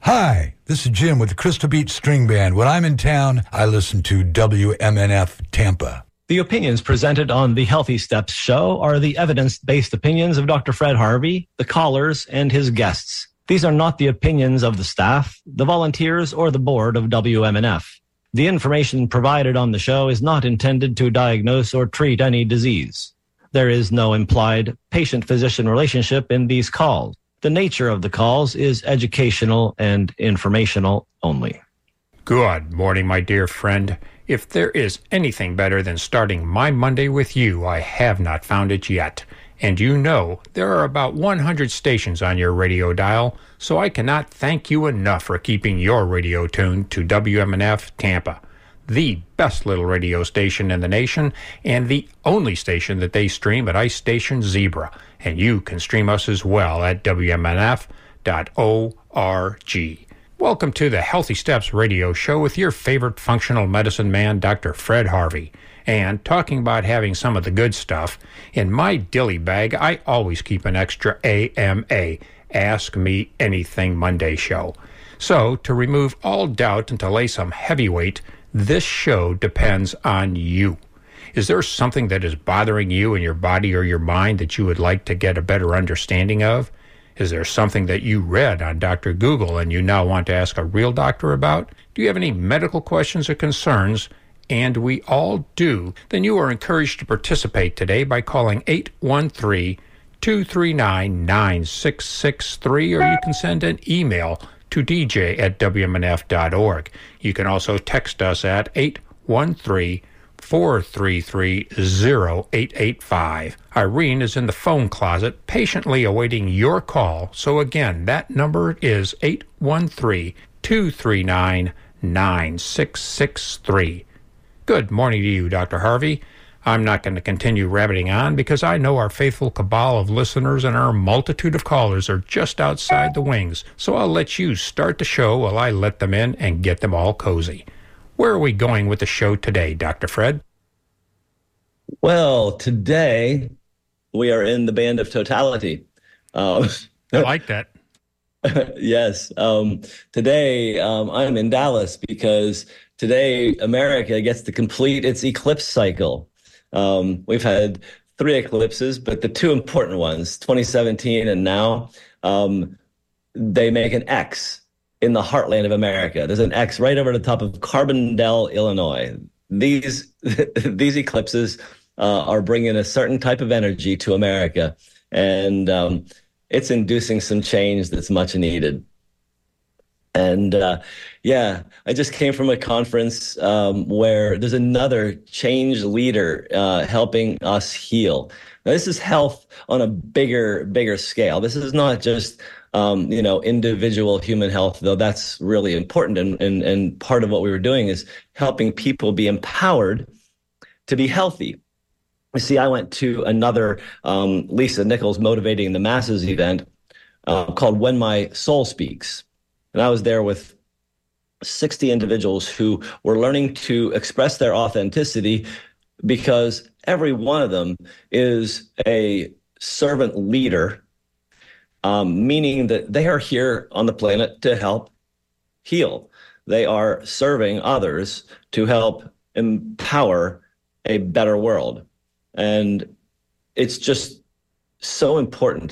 Hi, this is Jim with the Crystal Beach String Band. When I'm in town, I listen to WMNF Tampa. The opinions presented on the Healthy Steps show are the evidence-based opinions of Dr. Fred Harvey, the callers, and his guests. These are not the opinions of the staff, the volunteers, or the board of WMNF. The information provided on the show is not intended to diagnose or treat any disease. There is no implied patient-physician relationship in these calls. The nature of the calls is educational and informational only. Good morning, my dear friend. If there is anything better than starting my Monday with you, I have not found it yet. And you know, there are about 100 stations on your radio dial, so I cannot thank you enough for keeping your radio tuned to WMNF Tampa, the best little radio station in the nation, and the only station that they stream at Ice Station Zebra. And you can stream us as well at WMNF.org. Welcome to the Healthy Steps radio show with your favorite functional medicine man, Dr. Fred Harvey. And talking about having some of the good stuff, in my dilly bag, I always keep an extra AMA, Ask Me Anything Monday show. So, to remove all doubt and to lay some heavyweight, this show depends on you. Is there something that is bothering you in your body or your mind that you would like to get a better understanding of? Is there something that you read on Dr. Google and you now want to ask a real doctor about? Do you have any medical questions or concerns? And we all do. Then you are encouraged to participate today by calling 813-239-9663, or you can send an email to dj@wmnf.org. You can also text us at 813-433-0885. Irene is in the phone closet patiently awaiting your call. So again, that number is 813-239-9663. Good morning to you, Dr. Harvey. I'm not going to continue rabbiting on because I know our faithful cabal of listeners and our multitude of callers are just outside the wings. So I'll let you start the show while I let them in and get them all cozy. Where are we going with the show today, Dr. Fred? Well, today we are in the band of totality. I like that. Yes. Today I'm in Dallas because today America gets to complete its eclipse cycle. We've had 3 eclipses, but the 2 important ones, 2017 and now, they make an X in the heartland of America. There's an X right over the top of Carbondale, Illinois. These eclipses are bringing a certain type of energy to America, and it's inducing some change that's much needed. And I just came from a conference where there's another change leader helping us heal. Now, this is health on a bigger scale. This is not just individual human health, though that's really important. And part of what we were doing is helping people be empowered to be healthy. You see, I went to another Lisa Nichols Motivating the Masses event called When My Soul Speaks. And I was there with 60 individuals who were learning to express their authenticity because every one of them is a servant leader, meaning that they are here on the planet to help heal. They are serving others to help empower a better world. And it's just so important.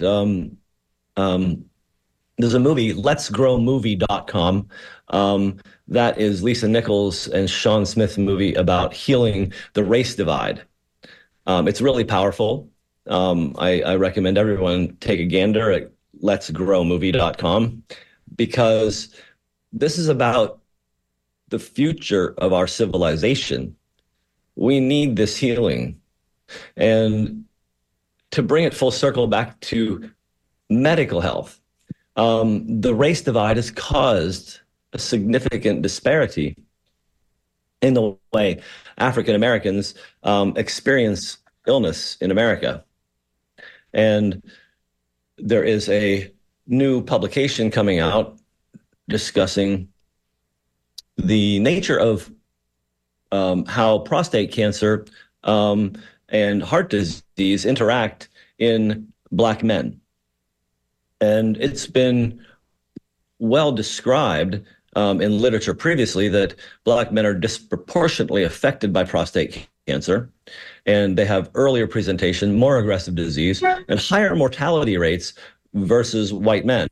There's a movie, letsgrowmovie.com, that is Lisa Nichols and Sean Smith's movie about healing the race divide. It's really powerful. I recommend everyone take a gander at letsgrowmovie.com because this is about the future of our civilization. We need this healing. And to bring it full circle back to medical health, the race divide has caused a significant disparity in the way African Americans experience illness in America. And there is a new publication coming out discussing the nature of how prostate cancer and heart disease interact in Black men. And it's been well described in literature previously that Black men are disproportionately affected by prostate cancer, and they have earlier presentation, more aggressive disease, and higher mortality rates versus white men.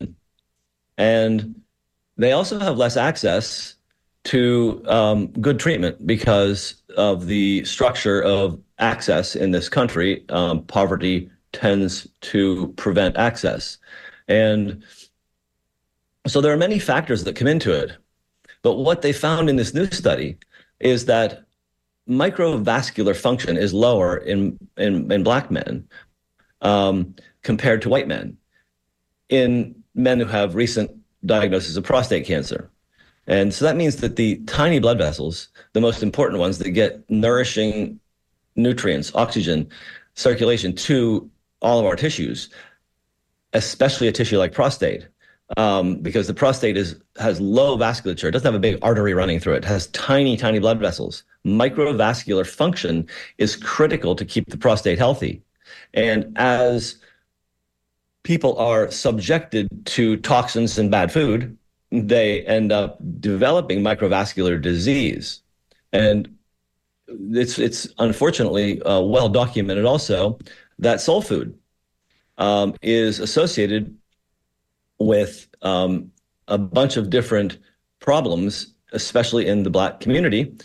And they also have less access to good treatment because of the structure of access in this country. Poverty tends to prevent access. And so there are many factors that come into it. But what they found in this new study is that microvascular function is lower in Black men compared to white men, in men who have recent diagnosis of prostate cancer. And so that means that the tiny blood vessels, the most important ones that get nourishing nutrients, oxygen, circulation to all of our tissues, especially a tissue like prostate, because the prostate has low vasculature. It doesn't have a big artery running through it. It has tiny, tiny blood vessels. Microvascular function is critical to keep the prostate healthy. And as people are subjected to toxins and bad food, they end up developing microvascular disease. And it's unfortunately well documented also that soul food is associated with a bunch of different problems, especially in the Black community.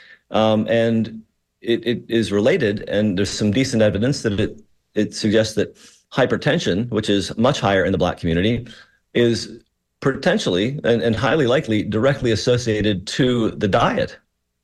And it is related, and there's some decent evidence that it suggests that hypertension, which is much higher in the Black community, is potentially and highly likely directly associated to the diet.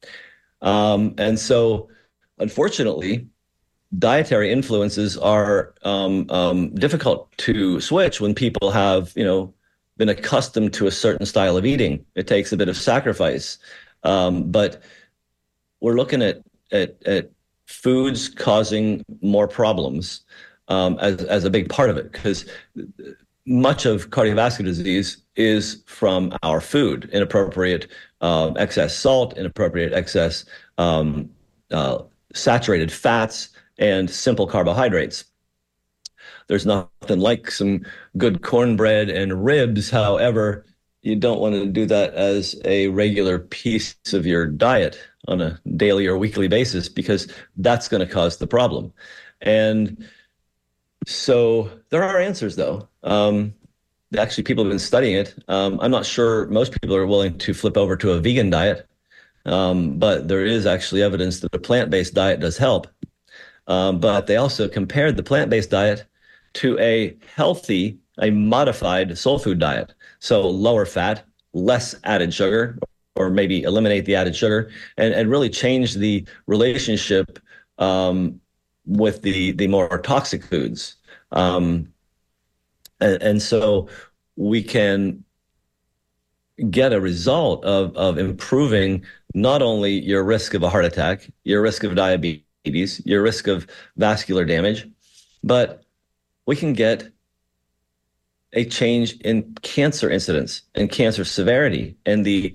And so, unfortunately, dietary influences are difficult to switch when people have, been accustomed to a certain style of eating. It takes a bit of sacrifice, but we're looking at foods causing more problems as a big part of it, because much of cardiovascular disease is from our food, inappropriate excess salt, inappropriate excess saturated fats, and simple carbohydrates. There's nothing like some good cornbread and ribs. However, you don't want to do that as a regular piece of your diet on a daily or weekly basis, because that's going to cause the problem. And so there are answers, though. Actually, people have been studying it. I'm not sure most people are willing to flip over to a vegan diet, but there is actually evidence that a plant-based diet does help. But they also compared the plant-based diet to a healthy, a modified soul food diet. So lower fat, less added sugar, or maybe eliminate the added sugar, and really change the relationship with the more toxic foods. And so we can get a result of improving not only your risk of a heart attack, your risk of diabetes, your risk of vascular damage, but we can get a change in cancer incidence and cancer severity and the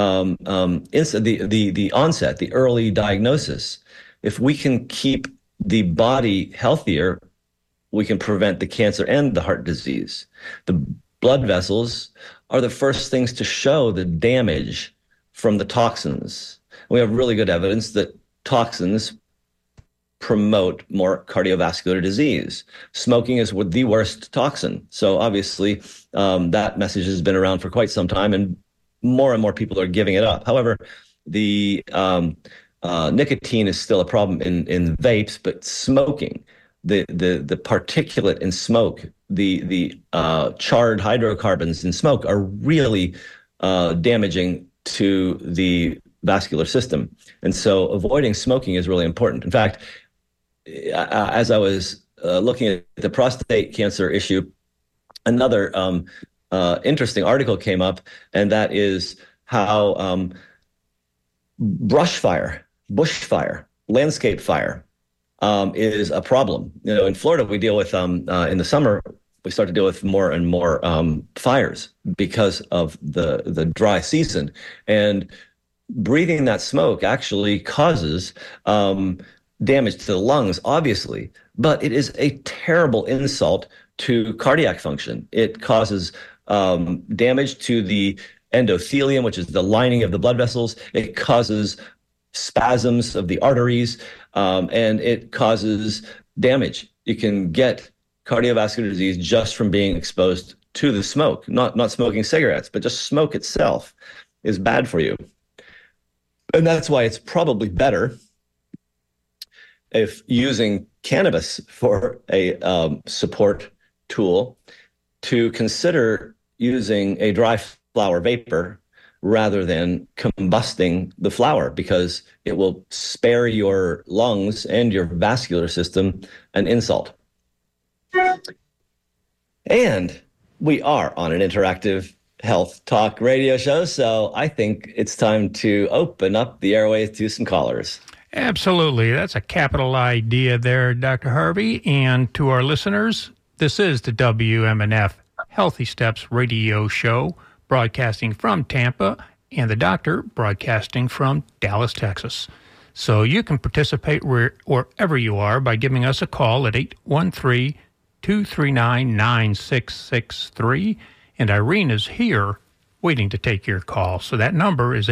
onset, the early diagnosis. If we can keep the body healthier, we can prevent the cancer and the heart disease. The blood vessels are the first things to show the damage from the toxins. We have really good evidence that toxins promote more cardiovascular disease. Smoking is the worst toxin. So obviously, that message has been around for quite some time, and more people are giving it up. However, the nicotine is still a problem in vapes, but smoking, the particulate in smoke, the charred hydrocarbons in smoke are really damaging to the vascular system. And so avoiding smoking is really important. In fact, as I was looking at the prostate cancer issue, another interesting article came up, and that is how bushfire, landscape fire is a problem. In Florida, we deal with, in the summer, we start to deal with more and more fires because of the dry season. And breathing that smoke actually causes damage to the lungs, obviously, but it is a terrible insult to cardiac function. It causes damage to the endothelium, which is the lining of the blood vessels. It causes spasms of the arteries, and it causes damage. You can get cardiovascular disease just from being exposed to the smoke, not smoking cigarettes, but just smoke itself is bad for you. And that's why it's probably better if using cannabis for a support tool to consider using a dry flower vapor rather than combusting the flower, because it will spare your lungs and your vascular system an insult. And we are on an interactive health talk radio show, so I think it's time to open up the airways to some callers. Absolutely. That's a capital idea there, Dr. Harvey. And to our listeners, this is the WMNF Healthy Steps radio show, broadcasting from Tampa, and the doctor broadcasting from Dallas, Texas. So you can participate wherever you are by giving us a call at 813-239-9663. And Irene is here waiting to take your call. So that number is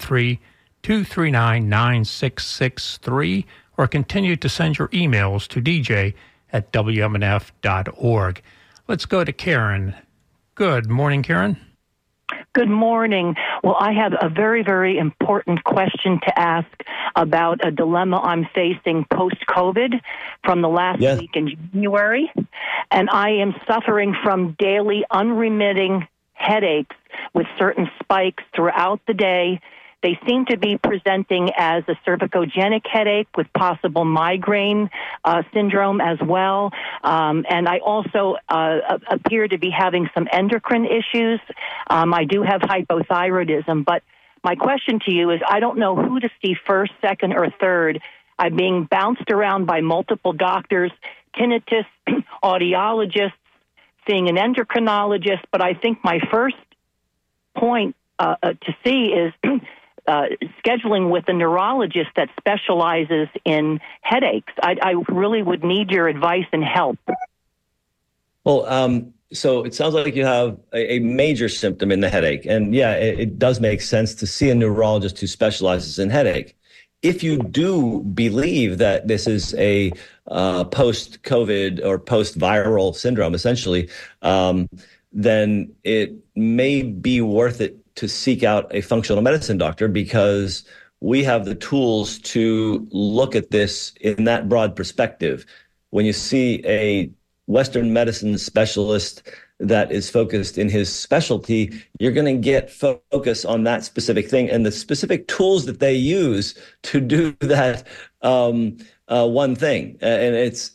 813-239-9663, or continue to send your emails to dj@wmnf.org. Let's go to Karen. Good morning, Karen. Good morning. Well, I have a very, very important question to ask about a dilemma I'm facing post-COVID from the last week in January. And I am suffering from daily unremitting headaches with certain spikes throughout the day. They seem to be presenting as a cervicogenic headache with possible migraine syndrome as well. And I also appear to be having some endocrine issues. I do have hypothyroidism. But my question to you is, I don't know who to see first, second, or third. I'm being bounced around by multiple doctors, tinnitus, audiologists, seeing an endocrinologist. But I think my first point to see is scheduling with a neurologist that specializes in headaches. I really would need your advice and help. Well, so it sounds like you have a major symptom in the headache. And yeah, it does make sense to see a neurologist who specializes in headache. If you do believe that this is a post-COVID or post-viral syndrome, essentially, then it may be worth it to seek out a functional medicine doctor, because we have the tools to look at this in that broad perspective. When you see a Western medicine specialist that is focused in his specialty, you're going to get focus on that specific thing and the specific tools that they use to do that one thing. And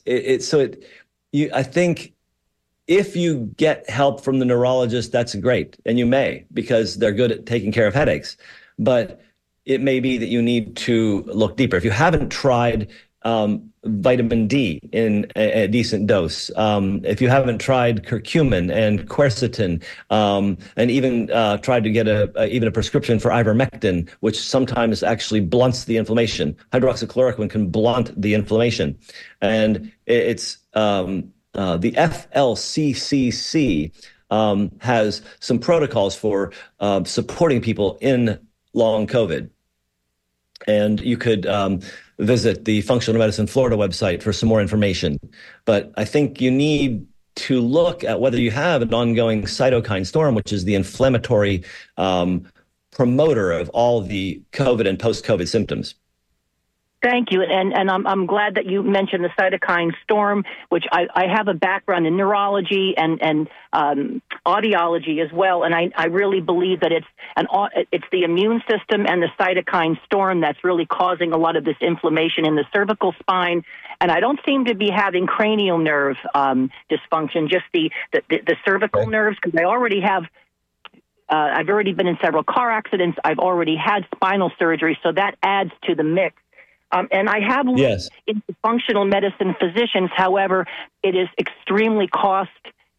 I think if you get help from the neurologist, that's great. And you may, because they're good at taking care of headaches. But it may be that you need to look deeper. If you haven't tried vitamin D in a decent dose, if you haven't tried curcumin and quercetin, and even tried to get even a prescription for ivermectin, which sometimes actually blunts the inflammation. Hydroxychloroquine can blunt the inflammation. And it's the FLCCC has some protocols for supporting people in long COVID. And you could visit the Functional Medicine Florida website for some more information. But I think you need to look at whether you have an ongoing cytokine storm, which is the inflammatory promoter of all the COVID and post-COVID symptoms. Thank you. And I'm glad that you mentioned the cytokine storm, which I have a background in neurology and audiology as well. And I really believe that it's the immune system and the cytokine storm that's really causing a lot of this inflammation in the cervical spine. And I don't seem to be having cranial nerve dysfunction, just the cervical nerves, because I already have I've already been in several car accidents. I've already had spinal surgery, so that adds to the mix. And I have looked into functional medicine physicians. However, it is extremely cost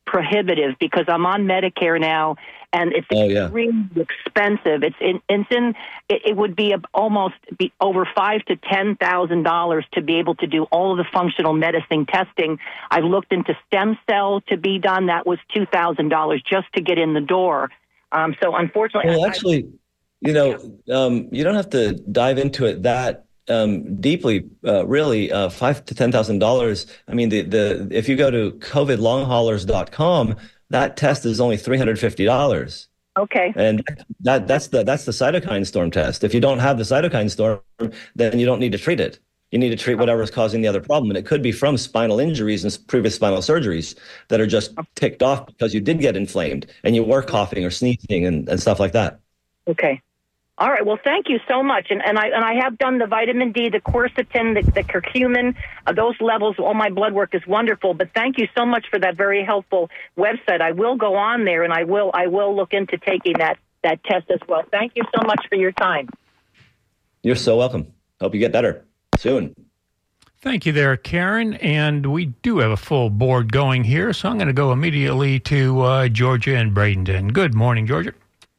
prohibitive because I'm on Medicare now, and it's extremely expensive. It would be almost over $5,000 to $10,000 to be able to do all of the functional medicine testing. I've looked into stem cell to be done. That was $2,000 just to get in the door. So unfortunately, well, actually, you don't have to dive into it that deeply. Really, $5,000 to $10,000. I mean, if you go to covidlonghaulers.com, that test is only $350. Okay. And that's the cytokine storm test. If you don't have the cytokine storm, then you don't need to treat it. You need to treat whatever is causing the other problem. And it could be from spinal injuries and previous spinal surgeries that are just ticked off because you did get inflamed and you were coughing or sneezing and stuff like that. Okay. All right. Well, thank you so much. And I have done the vitamin D, the quercetin, the curcumin, those levels. All my blood work is wonderful. But thank you so much for that very helpful website. I will go on there and I will look into taking that test as well. Thank you so much for your time. You're so welcome. Hope you get better soon. Thank you there, Karen. And we do have a full board going here, so I'm going to go immediately to Georgia and Bradenton. Good morning, Georgia.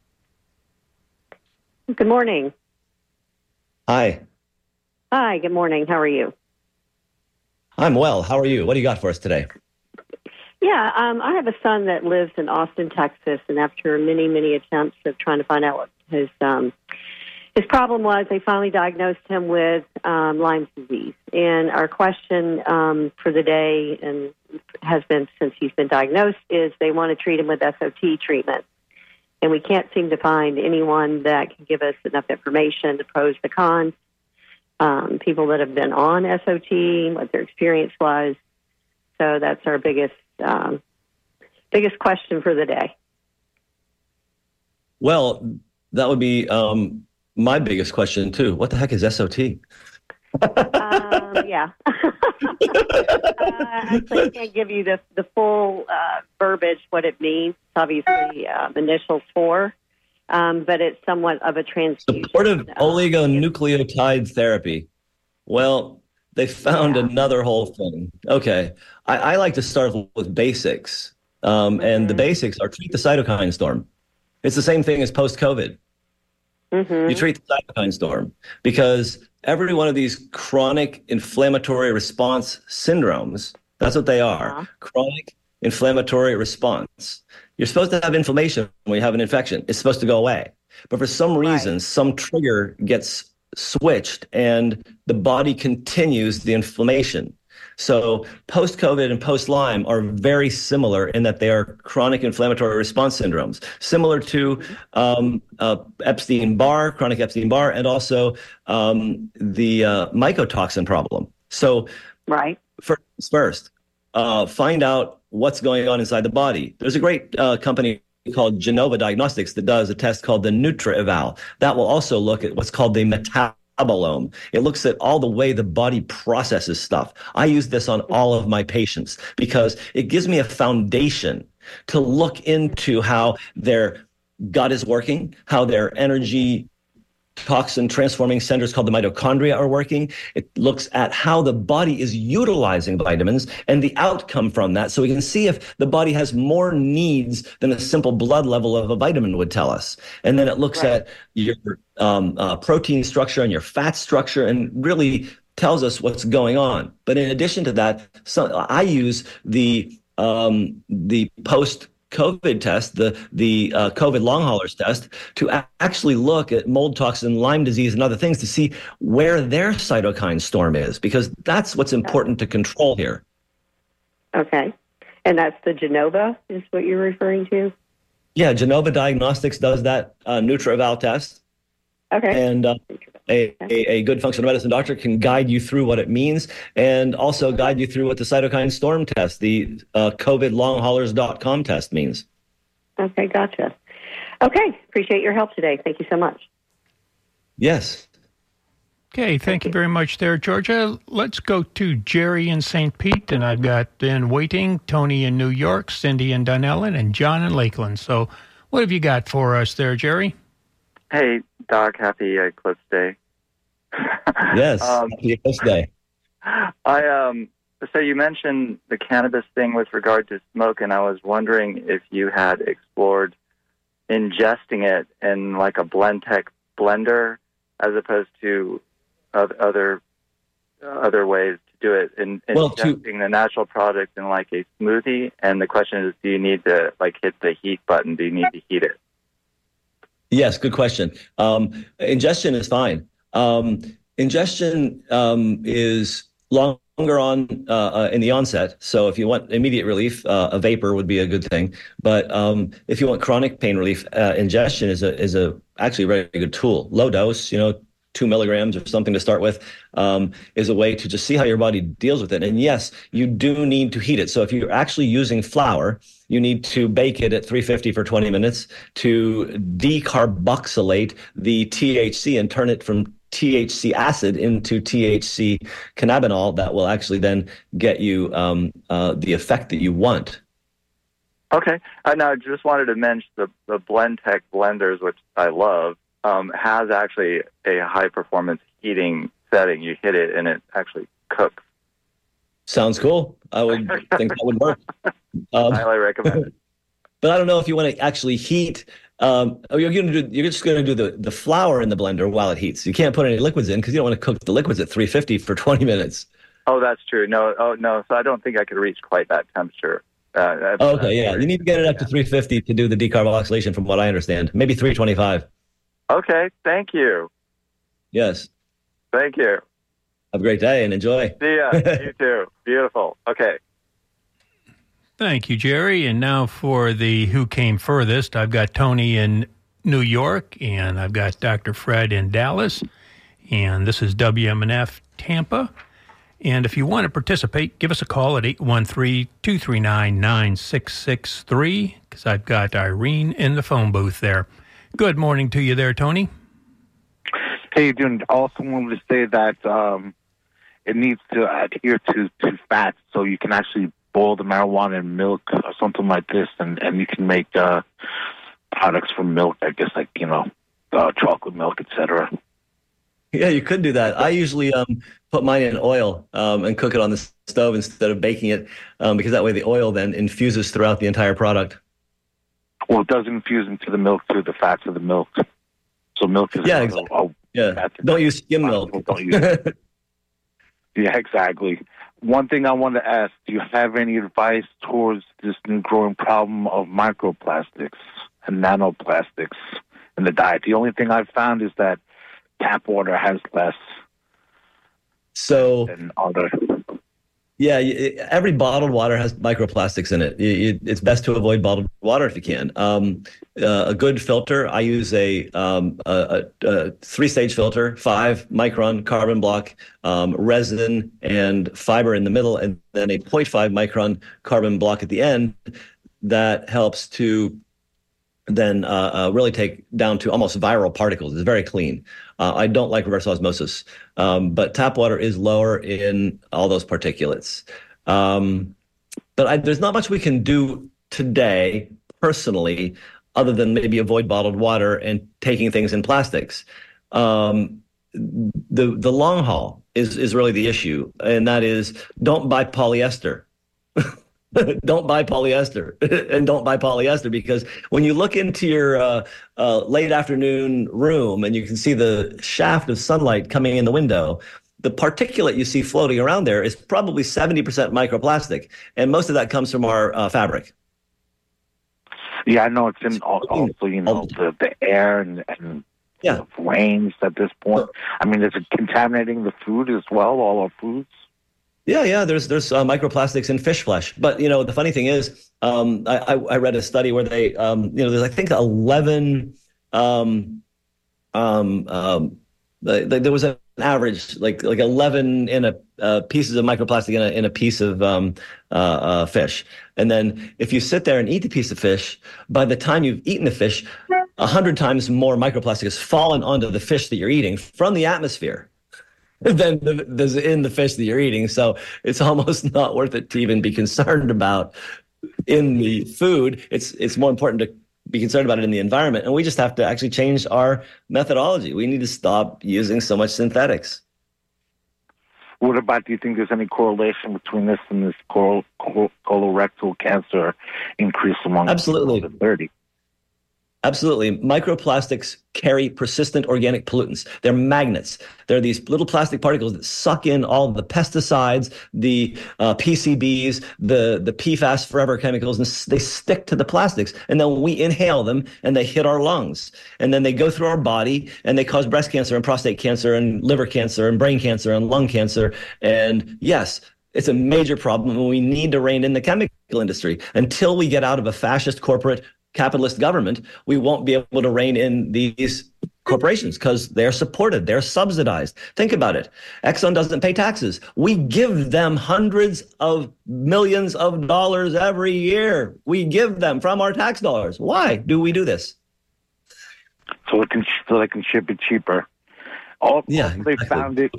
Good morning. Hi. Hi, good morning. How are you? I'm well. How are you? What do you got for us today? Yeah, I have a son that lives in Austin, Texas, and after many, many attempts of trying to find out what his problem was, they finally diagnosed him with Lyme's disease. And our question for the day, and has been since he's been diagnosed, is they want to treat him with SOT treatment. And we can't seem to find anyone that can give us enough information, the pros, the cons, people that have been on SOT, what their experience was. So that's our biggest question for the day. Well, that would be my biggest question, too. What the heck is SOT? Yeah. Actually, I can't give you the full verbiage, what it means. It's obviously initials for, but it's somewhat of a transfusion. Supportive oligonucleotide therapy. Well, they found another whole thing. Okay. I like to start with basics. And the basics are treat the cytokine storm. It's the same thing as post-COVID. Mm-hmm. You treat the cytokine storm because every one of these chronic inflammatory response syndromes, that's what they are, chronic inflammatory response. You're supposed to have inflammation when you have an infection. It's supposed to go away. But for some reason, some trigger gets switched and the body continues the inflammation. So post-COVID and post-Lyme are very similar in that they are chronic inflammatory response syndromes, similar to Epstein-Barr, chronic Epstein-Barr, and also the mycotoxin problem. So first, find out what's going on inside the body. There's a great company called Genova Diagnostics that does a test called the NutraEval. That will also look at what's called the metabolome. It looks at all the way the body processes stuff. I use this on all of my patients because it gives me a foundation to look into how their gut is working, how their energy toxin transforming centers called the mitochondria are working. It looks at how the body is utilizing vitamins and the outcome from that. So we can see if the body has more needs than a simple blood level of a vitamin would tell us. And then it looks at your protein structure and your fat structure and really tells us what's going on. But in addition to that, I use the post-COVID test, the COVID long haulers test, to actually look at mold toxin, Lyme disease, and other things to see where their cytokine storm is, because that's what's important to control here. Okay. And that's the Genova is what you're referring to? Yeah, Genova Diagnostics does that NutraEval test. Okay. And a good functional medicine doctor can guide you through what it means and also guide you through what the cytokine storm test, the covidlonghaulers.com test means. Okay, gotcha. Okay, appreciate your help today. Thank you so much. Yes. Okay, thank you very much there, Georgia. Let's go to Jerry in St. Pete, and I've got in waiting Tony in New York, Cindy in Dunellen, and John in Lakeland. So what have you got for us there, Jerry? Hey, Doc, happy Eclipse Day. Yes, happy Eclipse Day. So you mentioned the cannabis thing with regard to smoke, and I was wondering if you had explored ingesting it in like a Blendtec blender as opposed to other ways to do it, and ingesting the natural product in like a smoothie. And the question is, do you need to like hit the heat button? Do you need to heat it? Yes, good question. Ingestion is fine. Ingestion is longer on in the onset. So if you want immediate relief, a vapor would be a good thing. But if you want chronic pain relief, ingestion is actually a very good tool. Low dose, 2 milligrams or something to start with, is a way to just see how your body deals with it. And yes, you do need to heat it. So if you're actually using flour, you need to bake it at 350 for 20 minutes to decarboxylate the THC and turn it from THC acid into THC cannabinol. That will actually then get you the effect that you want. Okay. Now I just wanted to mention the Blendtec blenders, which I love, has actually a high-performance heating setting. You hit it, and it actually cooks. Sounds cool. I would think that would work. Highly recommend it. But I don't know if you want to actually heat. You're just going to do the flour in the blender while it heats. You can't put any liquids in because you don't want to cook the liquids at 350 for 20 minutes. Oh, that's true. No. So I don't think I could reach quite that temperature. Okay, yeah. You need to get it up to 350 to do the decarboxylation, from what I understand. Maybe 325. Okay, thank you. Yes. Thank you. Have a great day and enjoy. See ya. You too. Beautiful. Okay. Thank you, Jerry. And now for the Who Came Furthest, I've got Tony in New York, and I've got Dr. Fred in Dallas, and this is WMNF Tampa. And if you want to participate, give us a call at 813-239-9663, because I've got Irene in the phone booth there. Good morning to you there, Tony. Hey, June. I also wanted to say that it needs to adhere to fats, so you can actually boil the marijuana in milk or something like this, and you can make products from milk, I guess, like, chocolate milk, etc. Yeah, you could do that. I usually put mine in oil and cook it on the stove instead of baking it, because that way the oil then infuses throughout the entire product. Well, it does infuse into the milk through the fats of the milk. So milk is exactly. Don't use skim milk. Don't use it. Yeah, exactly. One thing I want to ask: do you have any advice towards this new growing problem of microplastics and nanoplastics in the diet? The only thing I've found is that tap water has less than other. Yeah, every bottled water has microplastics in it. It's best to avoid bottled water if you can. A good filter, I use a 3-stage filter, 5-micron carbon block, resin and fiber in the middle, and then a 0.5 micron carbon block at the end. That helps to then really take down to almost viral particles. It's very clean. I don't like reverse osmosis, but tap water is lower in all those particulates. But there's not much we can do today, personally, other than maybe avoid bottled water and taking things in plastics. The long haul is really the issue, and that is don't buy polyester. Don't buy polyester and don't buy polyester, because when you look into your late afternoon room and you can see the shaft of sunlight coming in the window, the particulate you see floating around there is probably 70% microplastic. And most of that comes from our fabric. Yeah, I know it's in also, the air and the rains at this point. I mean, is it contaminating the food as well, all our foods? Yeah. There's microplastics in fish flesh, but the funny thing is, I read a study where they, there's I think 11. There was an average like 11 in a pieces of microplastic in a piece of fish, and then if you sit there and eat the piece of fish, by the time you've eaten the fish, 100 times more microplastic has fallen onto the fish that you're eating from the atmosphere than there's in the fish that you're eating. So it's almost not worth it to even be concerned about in the food. It's more important to be concerned about it in the environment. And we just have to actually change our methodology. We need to stop using so much synthetics. What about, do you think there's any correlation between this and this colorectal cancer increase among Absolutely. people over 30? Absolutely. Microplastics carry persistent organic pollutants. They're magnets. They're these little plastic particles that suck in all the pesticides, the PCBs, the PFAS forever chemicals, and they stick to the plastics. And then we inhale them and they hit our lungs. And then they go through our body and they cause breast cancer and prostate cancer and liver cancer and brain cancer and lung cancer. And yes, it's a major problem, and we need to rein in the chemical industry. Until we get out of a fascist corporate capitalist government, we won't be able to rein in these corporations because they're supported, they're subsidized. Think about it. Exxon doesn't pay taxes. We give them hundreds of millions of dollars every year. We give them from our tax dollars. Why do we do this? So they can ship it cheaper. They found it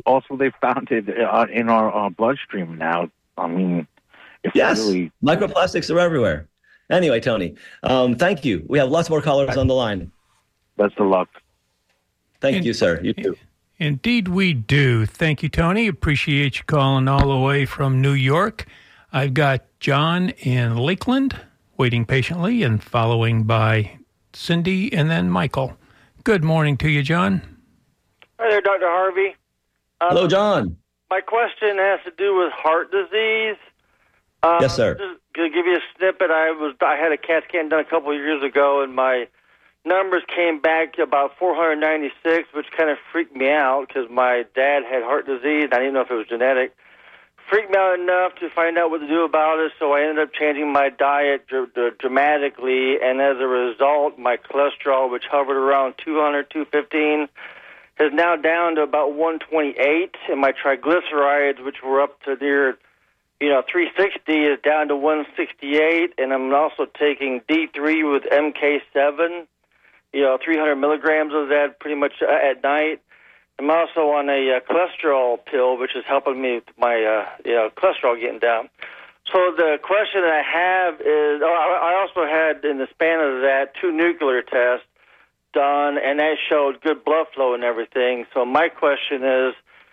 in our bloodstream now. I mean, microplastics are everywhere. Anyway, Tony, thank you. We have lots more callers on the line. Best of luck. Thank you, sir. You too. Indeed, we do. Thank you, Tony. Appreciate you calling all the way from New York. I've got John in Lakeland waiting patiently and following by Cindy and then Michael. Good morning to you, John. Hi there, Dr. Harvey. Hello, John. My question has to do with heart disease. Yes, sir. Just to give you a snippet, I had a CAT scan done a couple of years ago, and my numbers came back to about 496, which kind of freaked me out because my dad had heart disease. I didn't know if it was genetic. Freaked me out enough to find out what to do about it, so I ended up changing my diet dramatically, and as a result, my cholesterol, which hovered around 200, 215, is now down to about 128, and my triglycerides, which were up to near 360, is down to 168, and I'm also taking D3 with MK7, 300 milligrams of that pretty much at night. I'm also on a cholesterol pill, which is helping me with my cholesterol getting down. So the question that I have is, I also had, in the span of that, 2 nuclear tests done, and that showed good blood flow and everything. So my question is,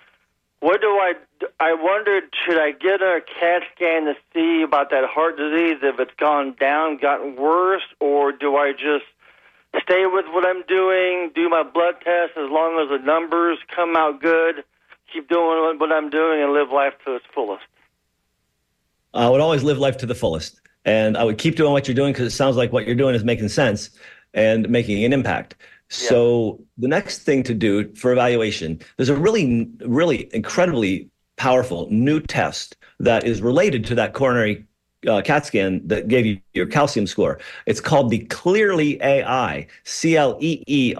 I wondered, should I get a CAT scan to see about that heart disease, if it's gone down, gotten worse, or do I just stay with what I'm doing, do my blood test as long as the numbers come out good, keep doing what I'm doing, and live life to its fullest? I would always live life to the fullest. And I would keep doing what you're doing because it sounds like what you're doing is making sense and making an impact. So the next thing to do for evaluation, there's a really, really incredibly powerful new test that is related to that coronary CAT scan that gave you your calcium score. It's called the Cleerly AI, Cleerly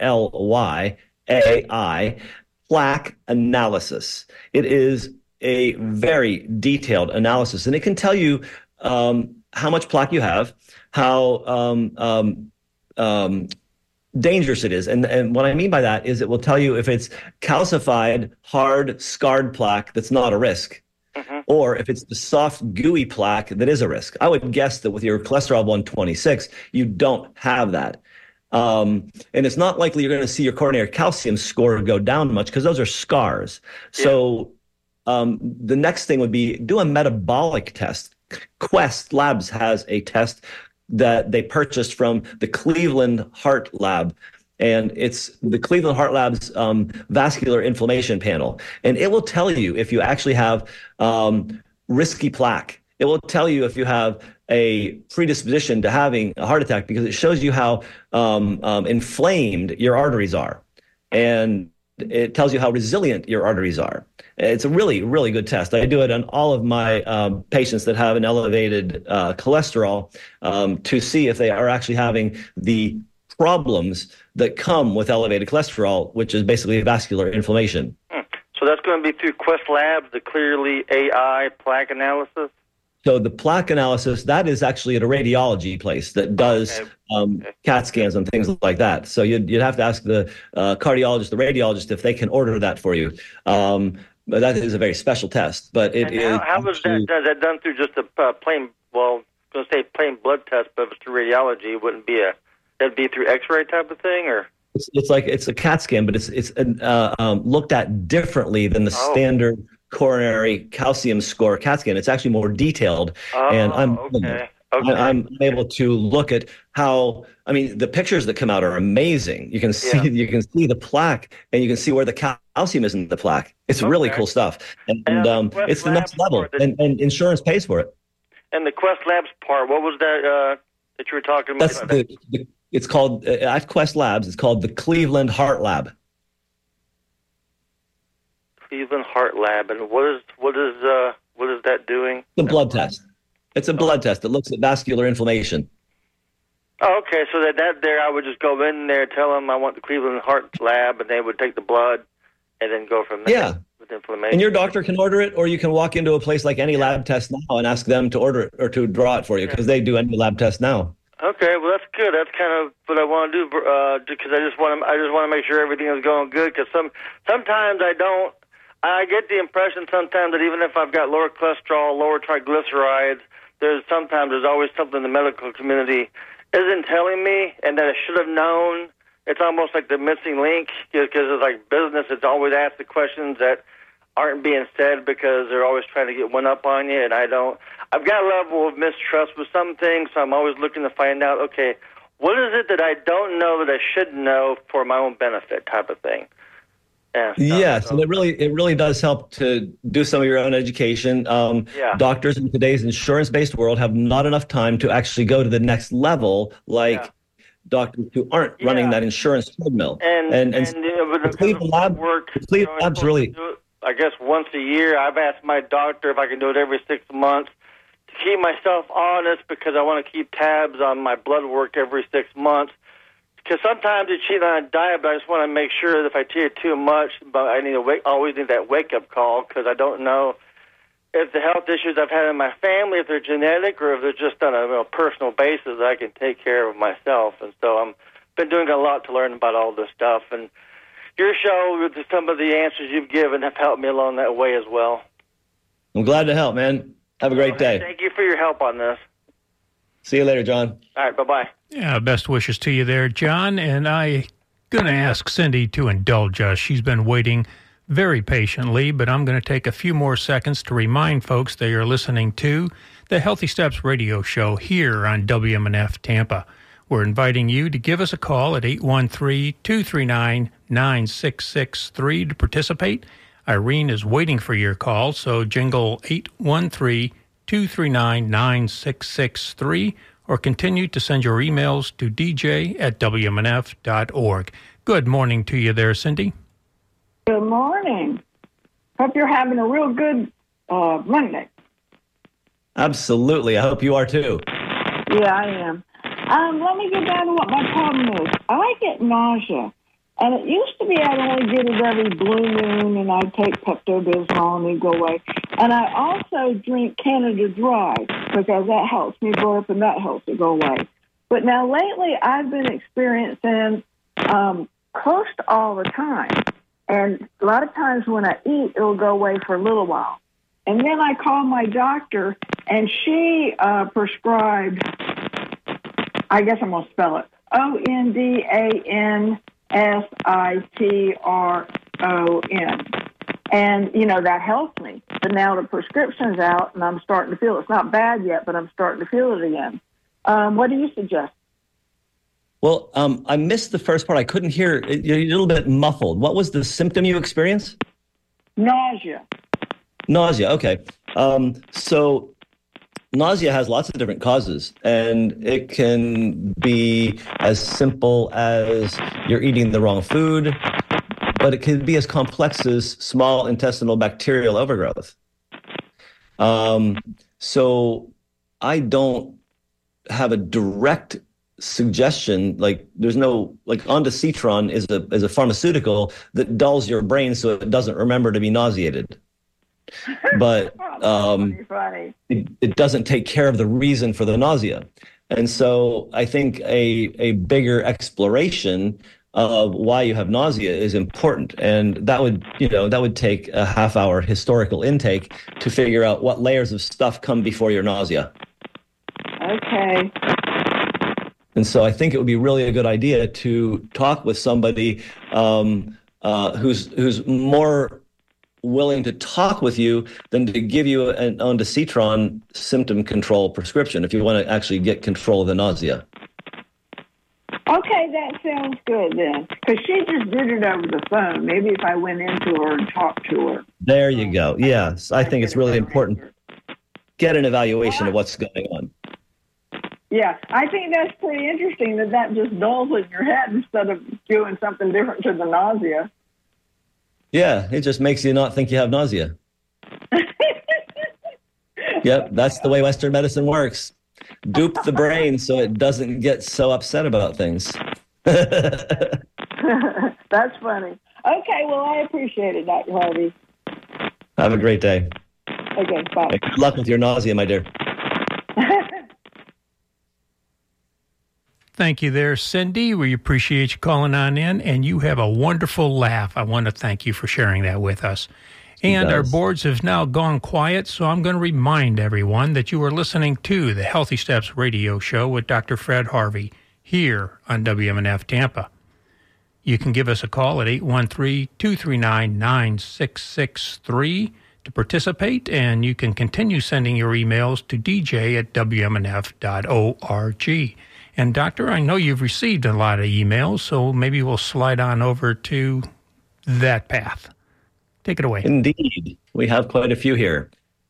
AI plaque analysis. It is a very detailed analysis, and it can tell you how much plaque you have, how dangerous it is. And what I mean by that is it will tell you if it's calcified, hard, scarred plaque that's not a risk, or if it's the soft, gooey plaque that is a risk. I would guess that with your cholesterol of 126, you don't have that. And it's not likely you're going to see your coronary calcium score go down much because those are scars. So the next thing would be do a metabolic test. Quest Labs has a test that they purchased from the Cleveland Heart Lab. And it's the Cleveland Heart Lab's vascular inflammation panel. And it will tell you if you actually have risky plaque. It will tell you if you have a predisposition to having a heart attack because it shows you how inflamed your arteries are. And it tells you how resilient your arteries are. It's a really, really good test. I do it on all of my patients that have an elevated cholesterol to see if they are actually having the problems that come with elevated cholesterol, which is basically vascular inflammation. So that's going to be through Quest Labs, the Cleerly AI plaque analysis? So the plaque analysis, that is actually at a radiology place that does CAT scans and things like that. So you'd have to ask the cardiologist, the radiologist, if they can order that for you. But that is a very special test. But it is. How was that done through just a plain, well, I'm going to say plain blood test, but if it's through radiology, it wouldn't be that'd be through X-ray type of thing, or? It's like it's a CAT scan, but it's looked at differently than the standard coronary calcium score CAT scan. It's actually more detailed, and I'm able to look at how. I mean, the pictures that come out are amazing. You can see the plaque, and you can see where the calcium is in the plaque. It's really cool stuff, and it's the next level, and insurance pays for it. And the Quest Labs part, what was that that you were talking about? It's called at Quest Labs. It's called the Cleveland Heart Lab. Cleveland Heart Lab, and what is that doing? The blood test. It's a blood test that looks at vascular inflammation. Oh, okay, so that there, I would just go in there, tell them I want the Cleveland Heart Lab, and they would take the blood, and then go from there. Yeah. With inflammation. And your doctor can order it, or you can walk into a place like Any Lab Test now and ask them to order it or to draw it for you, because they do Any Lab Test now. Okay, well that's good. That's kind of what I want to do, because I just want to make sure everything is going good. Because sometimes I don't. I get the impression sometimes that even if I've got lower cholesterol, lower triglycerides, there's always something the medical community isn't telling me, and that I should have known. It's almost like the missing link, because it's like business. It's always asked the questions that aren't being said because they're always trying to get one up on you, and I don't. I've got a level of mistrust with some things, so I'm always looking to find out, okay, what is it that I don't know that I should know for my own benefit, type of thing. Yes, and it really does help to do some of your own education. Doctors in today's insurance-based world have not enough time to actually go to the next level, like doctors who aren't running that insurance treadmill. And the Cleveland Lab's really. I guess once a year, I've asked my doctor if I can do it every 6 months to keep myself honest, because I want to keep tabs on my blood work every 6 months. Because sometimes you cheat on a diet, but I just want to make sure that if I cheat too much, but I always need that wake-up call, because I don't know if the health issues I've had in my family, if they're genetic or if they're just on a personal basis that I can take care of myself. And so I've been doing a lot to learn about all this stuff. And your show, with some of the answers you've given, have helped me along that way as well. I'm glad to help, man. Have a great day. Thank you for your help on this. See you later, John. All right, bye-bye. Yeah, best wishes to you there, John. And I'm going to ask Cindy to indulge us. She's been waiting very patiently, but I'm going to take a few more seconds to remind folks they are listening to the Healthy Steps radio show here on WMNF Tampa. We're inviting you to give us a call at 813-239-9663 to participate. Irene is waiting for your call, so jingle 813-239-9663 or continue to send your emails to dj@wmnf.org. Good morning to you there, Cindy. Good morning. Hope you're having a real good Monday. Absolutely. I hope you are too. Yeah, I am. Let me get down to what my problem is. I get nausea, and it used to be I'd only get it every blue moon, and I'd take Pepto-Bismol and it'd go away. And I also drink Canada Dry because that helps me burp and that helps it go away. But now lately I've been experiencing coast all the time. And a lot of times when I eat, it'll go away for a little while. And then I call my doctor, and she prescribed, I guess I'm going to spell it, ONDANSITRON. And, you know, that helps me. But now the prescription's out, and I'm starting to feel it. It's not bad yet, but I'm starting to feel it again. What do you suggest? Well, I missed the first part. I couldn't hear. You're a little bit muffled. What was the symptom you experienced? Nausea. Nausea, okay. So nausea has lots of different causes, and it can be as simple as you're eating the wrong food, but it can be as complex as small intestinal bacterial overgrowth. So I don't have a direct suggestion, like there's no, like ondansetron is a pharmaceutical that dulls your brain so it doesn't remember to be nauseated. But it doesn't take care of the reason for the nausea. And so I think a bigger exploration of why you have nausea is important. And that would take a half-hour historical intake to figure out what layers of stuff come before your nausea. Okay. And so I think it would be really a good idea to talk with somebody who's more willing to talk with you than to give you an ondansetron symptom control prescription if you want to actually get control of the nausea. Okay, that sounds good then. Because she just did it over the phone. Maybe if I went into her and talked to her. There you go. Yes, I think it's really important. Get an evaluation of what's going on. Yeah, I think that's pretty interesting that just dulls in your head instead of doing something different to the nausea. Yeah, it just makes you not think you have nausea. Yep, that's the way Western medicine works. Dupe the brain so it doesn't get so upset about things. That's funny. Okay, well, I appreciate it, Dr. Harvey. Have a great day. Okay, bye. Good luck with your nausea, my dear. Thank you there, Cindy. We appreciate you calling on in, and you have a wonderful laugh. I want to thank you for sharing that with us. And our boards have now gone quiet, so I'm going to remind everyone that you are listening to the Healthy Steps radio show with Dr. Fred Harvey here on WMNF Tampa. You can give us a call at 813-239-9663 to participate, and you can continue sending your emails to dj@wmnf.org. And, Doctor, I know you've received a lot of emails, so maybe we'll slide on over to that path. Take it away. Indeed. We have quite a few here.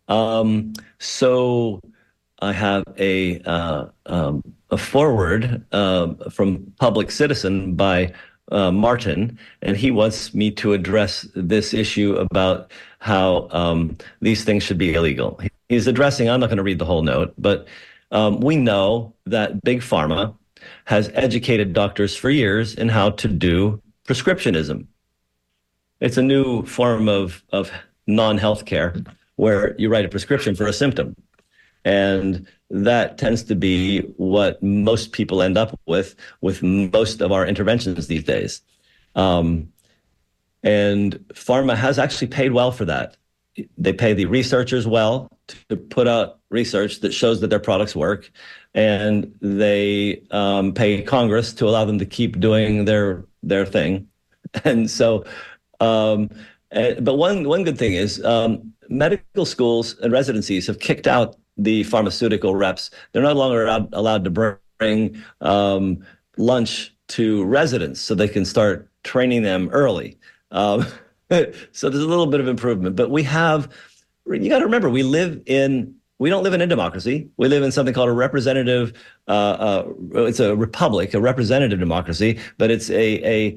So I have a forward from Public Citizen by Martin, and he wants me to address this issue about how these things should be illegal. He's addressing, I'm not going to read the whole note, but we know that Big Pharma has educated doctors for years in how to do prescriptionism. It's a new form of non-healthcare where you write a prescription for a symptom. And that tends to be what most people end up with most of our interventions these days. And pharma has actually paid well for that. They pay the researchers well to put out research that shows that their products work, and they pay Congress to allow them to keep doing their thing. And so, but one good thing is medical schools and residencies have kicked out the pharmaceutical reps. They're no longer allowed to bring lunch to residents so they can start training them early. So there's a little bit of improvement, but you got to remember, we don't live in a democracy. We live in something called a representative, it's a republic, a representative democracy, but it's a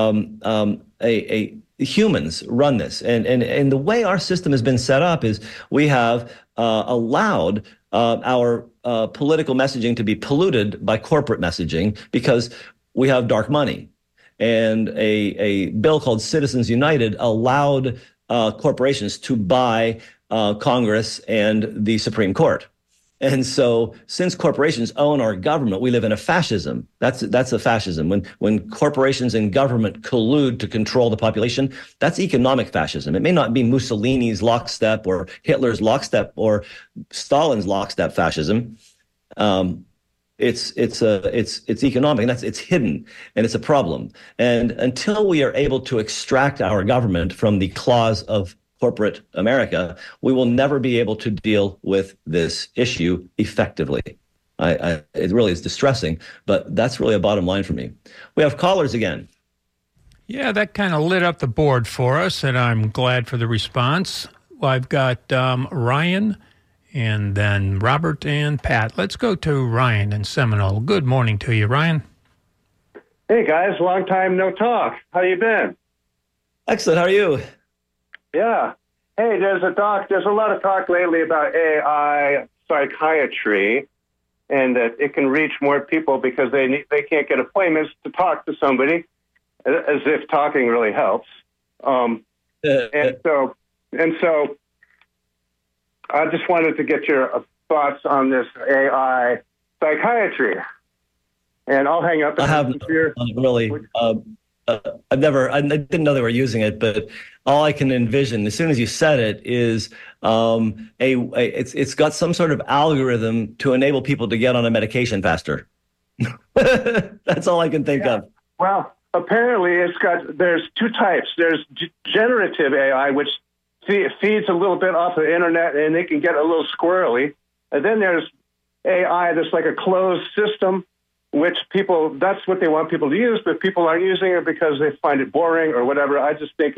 humans run this. And the way our system has been set up is we have allowed our political messaging to be polluted by corporate messaging because we have dark money. And a bill called Citizens United allowed corporations to buy Congress and the Supreme Court. And so since corporations own our government, we live in a fascism. That's a fascism. When corporations and government collude to control the population, that's economic fascism. It may not be Mussolini's lockstep or Hitler's lockstep or Stalin's lockstep fascism. It's economic, and it's hidden, and it's a problem. And until we are able to extract our government from the claws of corporate America, we will never be able to deal with this issue effectively. It really is distressing, but that's really a bottom line for me. We have callers again. Yeah, that kind of lit up the board for us, and I'm glad for the response. Well, I've got Ryan, and then Robert and Pat. Let's go to Ryan in Seminole. Good morning to you, Ryan. Hey, guys. Long time no talk. How you been? Excellent. How are you? Yeah. Hey, there's a lot of talk lately about AI psychiatry, and that it can reach more people because they can't get appointments to talk to somebody, as if talking really helps. And so I just wanted to get your thoughts on this AI psychiatry. And I'll hang up. I haven't really. I didn't know they were using it, but all I can envision as soon as you said it is it's got some sort of algorithm to enable people to get on a medication faster. That's all I can think of. Well, apparently there's two types. There's generative AI, which feeds a little bit off the internet, and they can get a little squirrely. And then there's AI that's like a closed system, which that's what they want people to use, but people aren't using it because they find it boring or whatever. I just think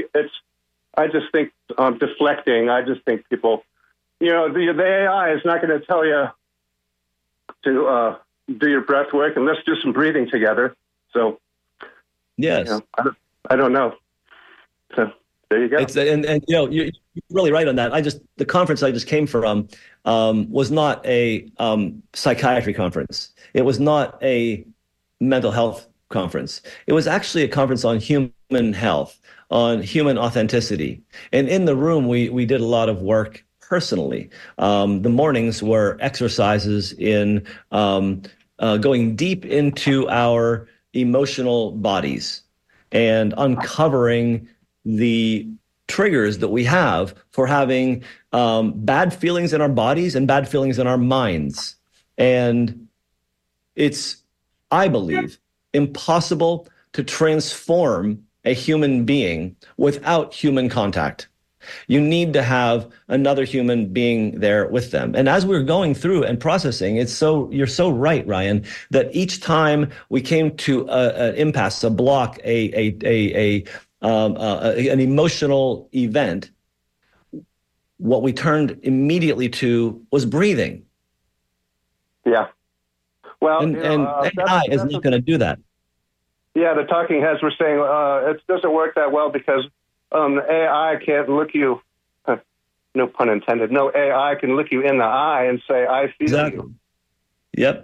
deflecting. I just think people, the AI is not going to tell you to do your breath work, and let's do some breathing together. So, yes, I don't know. So there you go. You're really right on that. The conference I just came from was not a psychiatry conference. It was not a mental health conference. It was actually a conference on human health, on human authenticity. And in the room, we did a lot of work personally. The mornings were exercises in going deep into our emotional bodies and uncovering the triggers that we have for having bad feelings in our bodies and bad feelings in our minds. And it's, I believe, impossible to transform a human being without human contact. You need to have another human being there with them. And as we're going through and processing, you're so right, Ryan, that each time we came to an impasse, a block, an emotional event, what we turned immediately to was breathing. Yeah. Well, and AI is not going to do that. Yeah, the talking heads were saying it doesn't work that well because AI can't look you, no pun intended, no AI can look you in the eye and say, I feel you. Yep.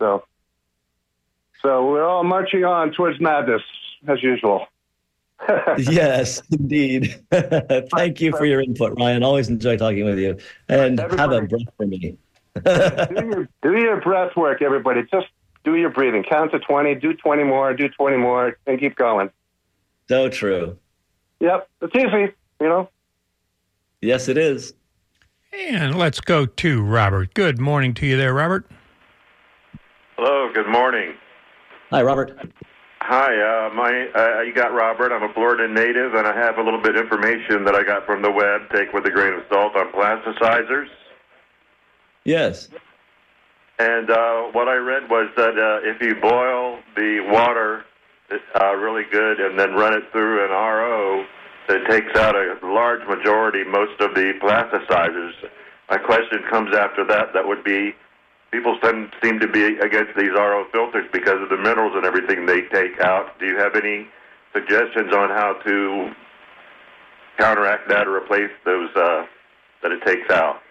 So we're all marching on towards madness, as usual. Yes, indeed. Thank you for your input, Ryan. Always enjoy talking with you. And have a breath for me. do your breath work, everybody. Just do your breathing. Count to 20, do 20 more, and keep going. So true. Yep, it's easy, Yes, it is. And let's go to Robert. Good morning to you there, Robert. Hello, good morning. Hi, Robert. Hi, you got Robert. I'm a Florida native, and I have a little bit of information that I got from the web, take with a grain of salt, on plasticizers. Yes. And what I read was that if you boil the water really good and then run it through an RO, it takes out a large majority, most of the plasticizers. My question comes after that. That would be, people seem to be against these RO filters because of the minerals and everything they take out. Do you have any suggestions on how to counteract that or replace those that it takes out?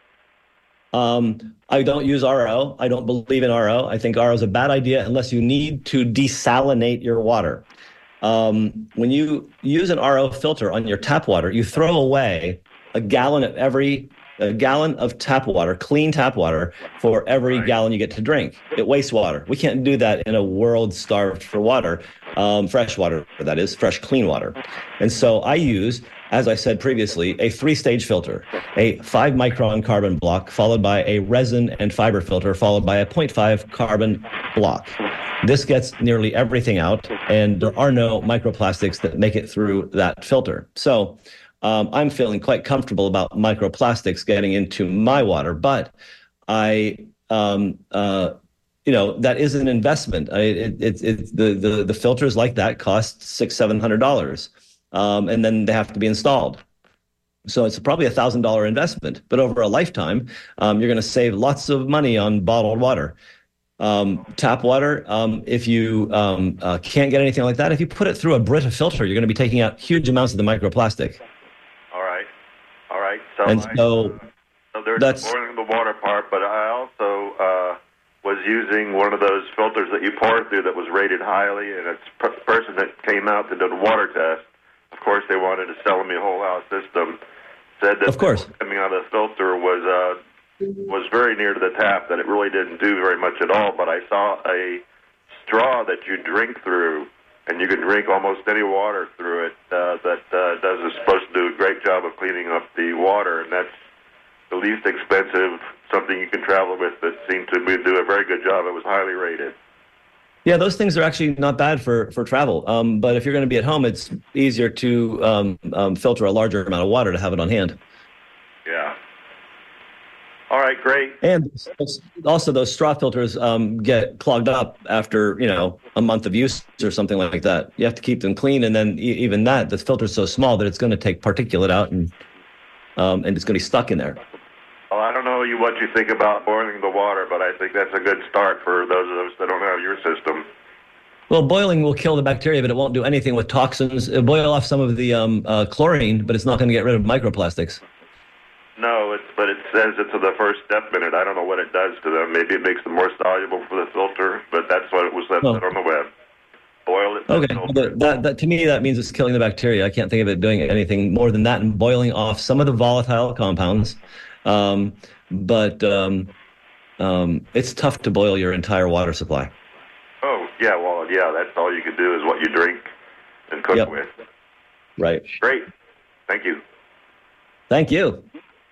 I don't use RO. I don't believe in RO. I think RO is a bad idea unless you need to desalinate your water. When you use an RO filter on your tap water, you throw away a gallon of tap water, clean tap water, for every gallon you get to drink. It wastes water. We can't do that in a world starved for water, fresh water, that is, fresh, clean water. And so I use, as I said previously, a 3-stage filter, a 5-micron carbon block, followed by a resin and fiber filter, followed by a 0.5 carbon block. This gets nearly everything out, and there are no microplastics that make it through that filter. So I'm feeling quite comfortable about microplastics getting into my water, but that is an investment. The filters like that cost $600-700, and then they have to be installed. So it's probably $1,000 investment, but over a lifetime, you're going to save lots of money on bottled water. Tap water, if you can't get anything like that, if you put it through a Brita filter, you're going to be taking out huge amounts of the microplastic. All right. So there's boiling the water part, but I also was using one of those filters that you pour through that was rated highly, and it's person that came out to do the water test. Of course, they wanted to sell me a whole house system. Said that coming out of the filter was very near to the tap, that it really didn't do very much at all. But I saw a straw that you drink through, and you can drink almost any water through it. Is supposed to do a great job of cleaning up the water, and that's the least expensive, something you can travel with that seemed to do a very good job. It was highly rated. Yeah, those things are actually not bad for travel. But if you're going to be at home, it's easier to filter a larger amount of water to have it on hand. Yeah. All right, great. And also, those straw filters get clogged up after a month of use or something like that. You have to keep them clean, and then even that, the filter's so small that it's going to take particulate out, and it's going to be stuck in there. Well, I don't know what you think about boiling the water, but I think that's a good start for those of us that don't have your system. Well, boiling will kill the bacteria, but it won't do anything with toxins. It'll boil off some of the chlorine, but it's not going to get rid of microplastics. No, but it says it's the first step in it. I don't know what it does to them. Maybe it makes them more soluble for the filter, but that's what it was said on the web. Boil it. Okay, but that to me, that means it's killing the bacteria. I can't think of it doing anything more than that and boiling off some of the volatile compounds. But it's tough to boil your entire water supply. Oh, yeah, well, yeah, that's all you can do is what you drink and cook with. Right. Great. Thank you. Thank you.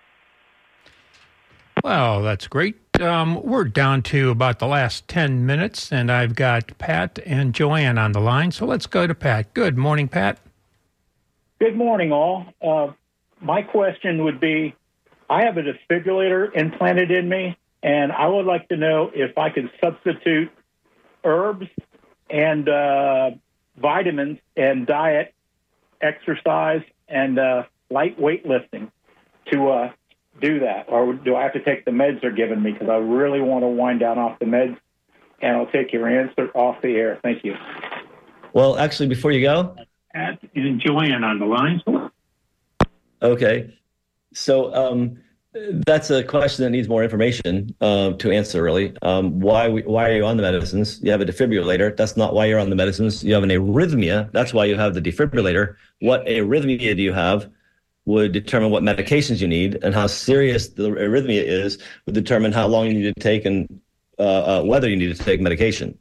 Well, that's great. We're down to about the last 10 minutes, and I've got Pat and Joanne on the line. So let's go to Pat. Good morning, Pat. Good morning, all. My question would be, I have a defibrillator implanted in me, and I would like to know if I could substitute herbs and vitamins and diet, exercise, and light weightlifting to do that, or do I have to take the meds they're giving me? Because I really want to wind down off the meds, and I'll take your answer off the air. Thank you. Well, actually, before you go, and Joanne on the line. Okay, so that's a question that needs more information to answer. Really, why are you on the medicines? You have a defibrillator. That's not why you're on the medicines. You have an arrhythmia. That's why you have the defibrillator. What arrhythmia do you have would determine what medications you need, and how serious the arrhythmia is would determine how long you need to take and whether you need to take medication.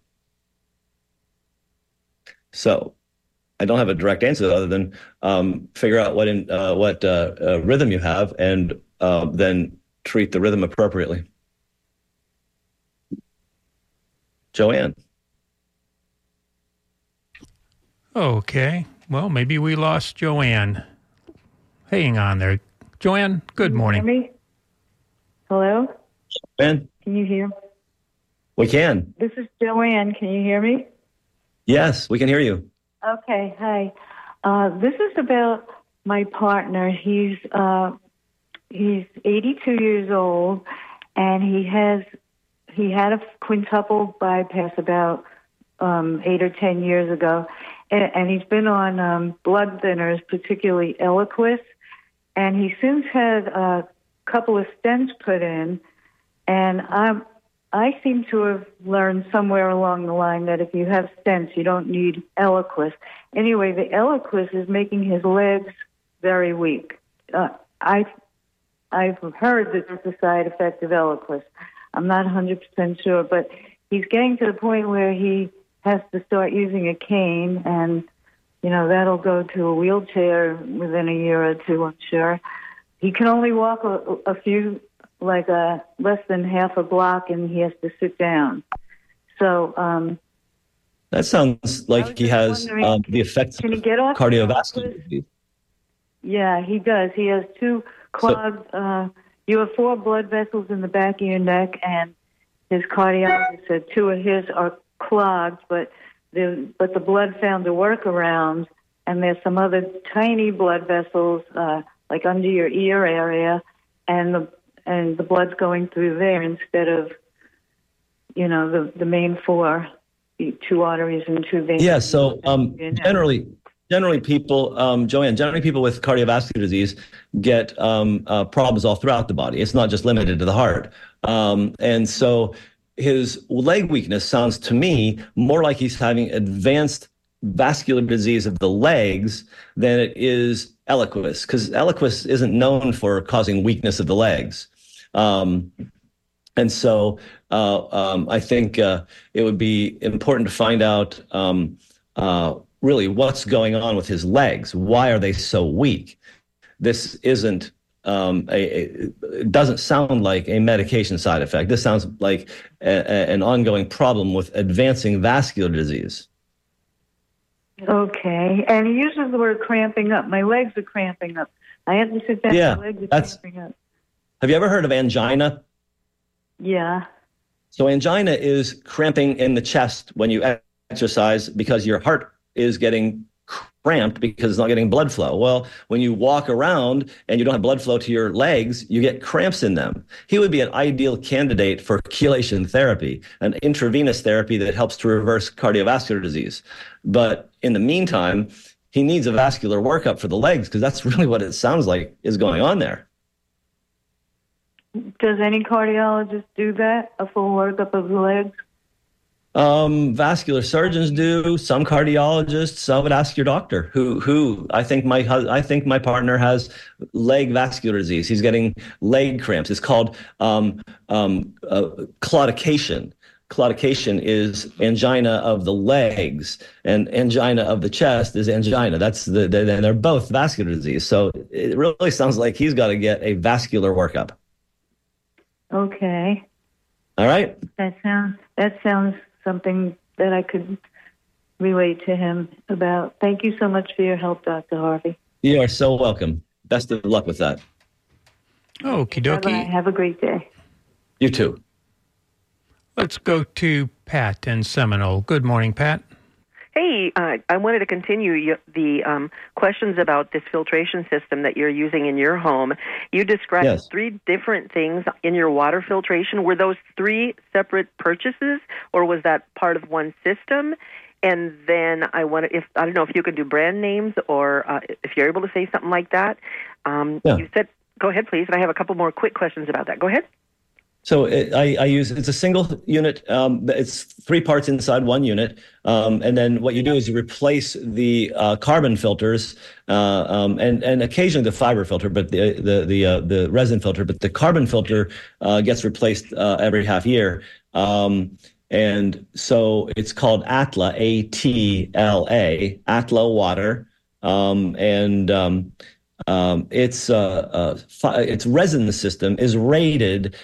So I don't have a direct answer other than figure out what rhythm you have and then treat the rhythm appropriately. Joanne. Okay. Well, maybe we lost Joanne. Hang on there. Joanne, good morning. Can you hear me? Hello? Joanne? Can you hear me? We can. This is Joanne. Can you hear me? Yes, we can hear you. Okay. Hi. This is about my partner. He's 82 years old, and he had a quintuple bypass about 8 or 10 years ago, and he's been on blood thinners, particularly Eliquis, and he since had a couple of stents put in, and I seem to have learned somewhere along the line that if you have stents, you don't need Eliquis. Anyway, the Eliquis is making his legs very weak. I've heard that there's a side effect of Eliquis. I'm not 100% sure, but he's getting to the point where he has to start using a cane, and, that'll go to a wheelchair within a year or two, I'm sure. He can only walk a few, less than half a block, and he has to sit down. So that sounds like he has the effects of cardiovascular disease. Yeah, he does. He has two clogged. You have 4 blood vessels in the back of your neck, and his cardiologist said 2 of his are clogged, but the blood found a workaround, and there's some other tiny blood vessels like under your ear area, and the blood's going through there instead of the main 4, 2 arteries and 2 veins. Yeah. So generally people, Joanne, people with cardiovascular disease get problems all throughout the body. It's not just limited to the heart. And so his leg weakness sounds to me more like he's having advanced vascular disease of the legs than it is Eliquis, because Eliquis isn't known for causing weakness of the legs. And so I think it would be important to find out really what's going on with his legs. Why are they so weak? This isn't it doesn't sound like a medication side effect. This sounds like an ongoing problem with advancing vascular disease. Okay. And he uses the word cramping up. My legs are cramping up. I have to sit down. Yeah, my legs are cramping up. Have you ever heard of angina? Yeah. So angina is cramping in the chest when you exercise because your heart is getting cramped because it's not getting blood flow. Well, when you walk around and you don't have blood flow to your legs, you get cramps in them. He would be an ideal candidate for chelation therapy, an intravenous therapy that helps to reverse cardiovascular disease. But in the meantime, he needs a vascular workup for the legs because that's really what it sounds like is going on there. Does any cardiologist do that, a full workup of the legs? Vascular surgeons do. Some cardiologists. I would ask your doctor. Who? I think my partner has leg vascular disease. He's getting leg cramps. It's called claudication. Claudication is angina of the legs, and angina of the chest is angina. They're both vascular disease. So it really sounds like he's got to get a vascular workup. Okay. All right. That sounds something that I could relate to him about. Thank you so much for your help, Dr. Harvey. You are so welcome. Best of luck with that. Okie dokie. Have a great day. You too. Let's go to Pat in Seminole. Good morning, Pat. Hey, I wanted to continue the questions about this filtration system that you're using in your home. You described 3 different things in your water filtration. Were those 3 separate purchases, or was that part of one system? And then I don't know if you could do brand names, or if you're able to say something like that. You said, go ahead, please. And I have a couple more quick questions about that. Go ahead. So it's a single unit. It's 3 parts inside one unit. And then what you do is you replace the carbon filters and occasionally the fiber filter, but the resin filter, but the carbon filter gets replaced every half year. And so it's called Atla, A-T-L-A, Atla water. Its resin system is rated,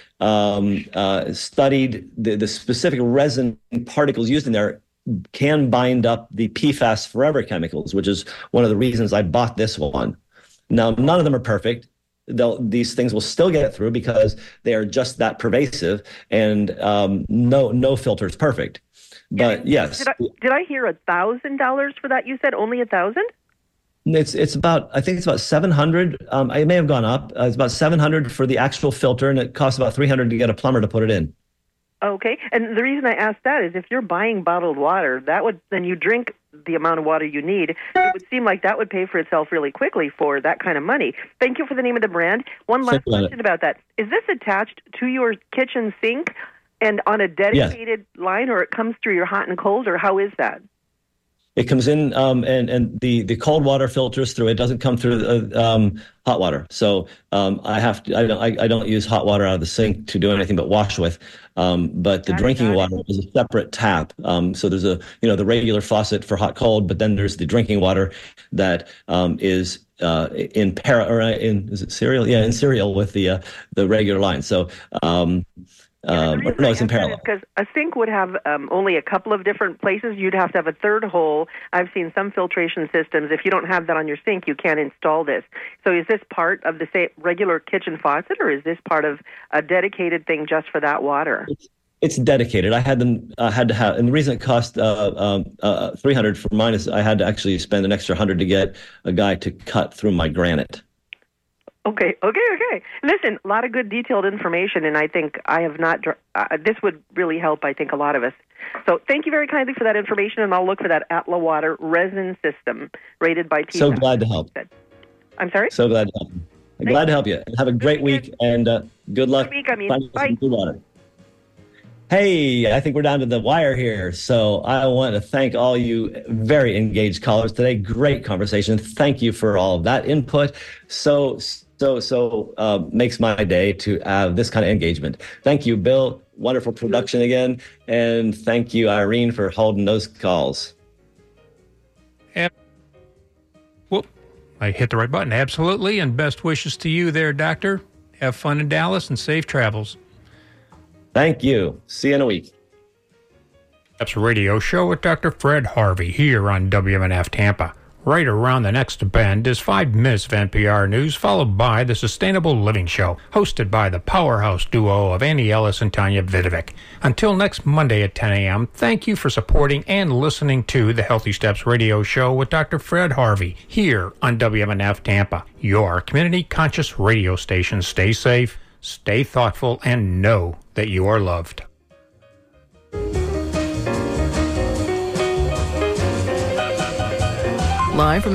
studied, the specific resin particles used in there can bind up the PFAS forever chemicals, which is one of the reasons I bought this one. Now, none of them are perfect. These things will still get through because they are just that pervasive, and no filter is perfect. But yes. Did I hear $1,000 for that? You said only $1,000? It's about, I think it's about 700. It may have gone up. It's about 700 for the actual filter, and it costs about 300 to get a plumber to put it in. Okay, and the reason I asked that is if you're buying bottled water, then you drink the amount of water you need. It would seem like that would pay for itself really quickly for that kind of money. Thank you for the name of the brand. One last question about that: is this attached to your kitchen sink and on a dedicated line, or it comes through your hot and cold, or how is that? It comes in, and the cold water filters through. It doesn't come through hot water. So I don't use hot water out of the sink to do anything but wash with. But the drinking water is a separate tap. So there's the regular faucet for hot cold, but then there's the drinking water that is in cereal? Yeah, in cereal with the regular line. So. It's in parallel. Because a sink would have only a couple of different places. You'd have to have a third hole. I've seen some filtration systems. If you don't have that on your sink, you can't install this. So is this part of the regular kitchen faucet, or is this part of a dedicated thing just for that water? It's dedicated. I had to have, and the reason it cost $300 for mine is I had to actually spend an extra $100 to get a guy to cut through my granite. Okay. Listen, a lot of good detailed information, and I think I have not. This would really help, I think, a lot of us. So thank you very kindly for that information, and I'll look for that Atla Water resin system rated by PFAS. So glad to help. I'm sorry? So glad to help. Glad to help you. Have a great week, and good luck. Good week, bye. Good water. Hey, I think we're down to the wire here. So I want to thank all you very engaged callers today. Great conversation. Thank you for all of that input. So makes my day to have this kind of engagement. Thank you, Bill. Wonderful production again. And thank you, Irene, for holding those calls. Whoop, I hit the right button. Absolutely. And best wishes to you there, Doctor. Have fun in Dallas and safe travels. Thank you. See you in a week. That's a radio show with Dr. Fred Harvey here on WMNF Tampa. Right around the next bend is 5 minutes of NPR News, followed by the Sustainable Living Show, hosted by the powerhouse duo of Annie Ellis and Tanya Vidovic. Until next Monday at 10 a.m., thank you for supporting and listening to the Healthy Steps Radio Show with Dr. Fred Harvey here on WMNF Tampa, your community-conscious radio station. Stay safe, stay thoughtful, and know that you are loved. Live from